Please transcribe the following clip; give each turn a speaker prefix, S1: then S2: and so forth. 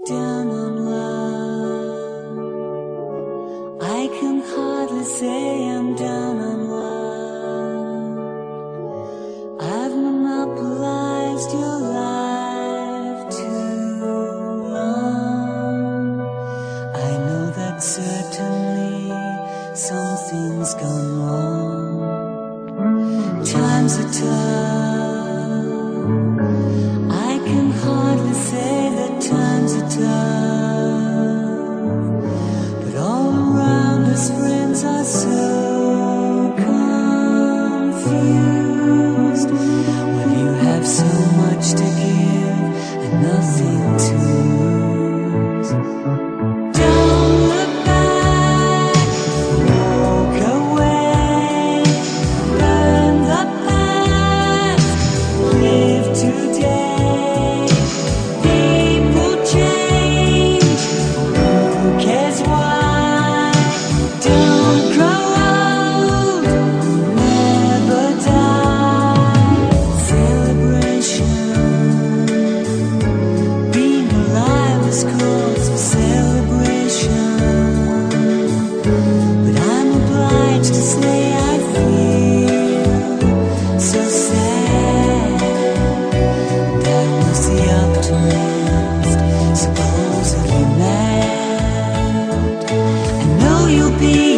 S1: down on love. I can hardly say I'm down on love. I've monopolized your life too long. I know that certainly something's gone wrong. Times are tough. I can hardly say that times are tough, but all around us friends are so confused. When you have so much to give and nothing to lose, don't look back, walk away, burn the past, live today. Cause for celebration, but I'm obliged to say I feel so sad. That was the optimist, supposedly mad. I know you'll be